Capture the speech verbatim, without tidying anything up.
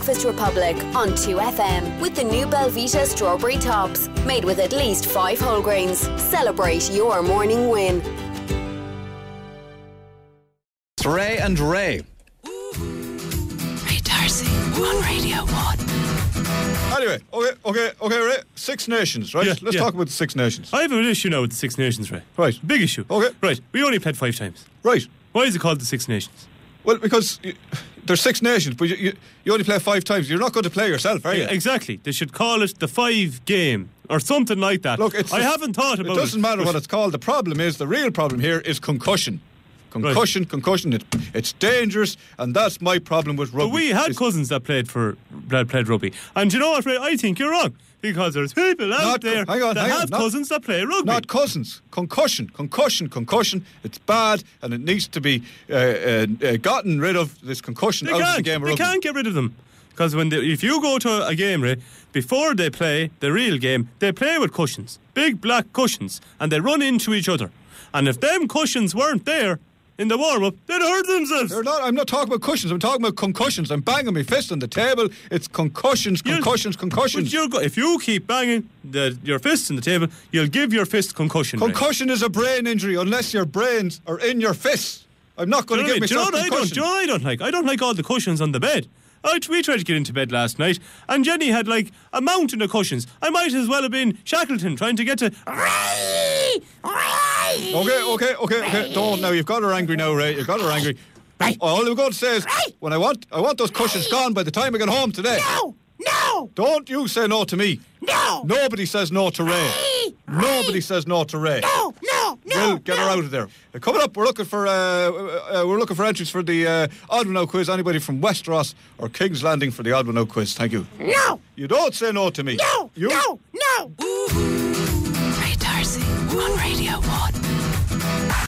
Breakfast Republic on two F M with the new Belvita Strawberry Tops, made with at least five whole grains. Celebrate your morning win. It's Ray and Ray. Ray Darcy on Radio one. Anyway, okay, okay, okay, Ray. Six Nations, right? Yeah, Let's yeah. talk about the Six Nations. I have an issue now with the Six Nations, Ray. Right. Big issue. Okay. Right. We only played five times. Right. Why is it called the Six Nations? Well, because you, there's Six Nations, but you, you, you only play five times. You're not going to play yourself, are you? Yeah, exactly. They should call it the five game or something like that. Look, it's I the, haven't thought about it. It doesn't matter what it's called. The problem is, the real problem here is concussion. Concussion, right. concussion. It, it's dangerous, and that's my problem with rugby. But we had it's, cousins that played for that played rugby, and you know what, Ray? I think you're wrong, because there's people out not, there hang on, that hang have on, not, cousins that play rugby. Not cousins. Concussion, concussion, concussion. It's bad, and it needs to be uh, uh, uh, gotten rid of. This concussion they out can't, of the game of they rugby. can't get rid of them, because when they, if you go to a game, Ray, before they play the real game, they play with cushions, big black cushions, and they run into each other. And if them cushions weren't there in the warm-up, they'd hurt themselves. They're not, I'm not talking about cushions. I'm talking about concussions. I'm banging my fist on the table. It's concussions, concussions, you'll, concussions. But you're go- if you keep banging the, your fist on the table, you'll give your fist concussion. Concussion Ray. is a brain injury unless your brains are in your fists. I'm not going to give myself do you know concussion. I don't, do you know what I don't like? I don't like all the cushions on the bed. I, we tried to get into bed last night, and Jenny had like a mountain of cushions. I might as well have been Shackleton trying to get to. Okay, okay, okay, okay. Don't now. You've got her angry now, Ray. You've got her angry. All I'm going to say is, when I want, I want those cushions gone by the time I get home today. No, no. Don't you say no to me. No. Nobody says no to Ray. Ray. Nobody says no to Ray. No, no, no. Will, get no. her out of there. Uh, coming up, we're looking for uh, uh, we're looking for entries for the uh, Odd One Out quiz. Anybody from Westeros or King's Landing for the Odd One Out quiz? Thank you. No. You don't say no to me. No. You? No. No. Ray Darcy on Radio one.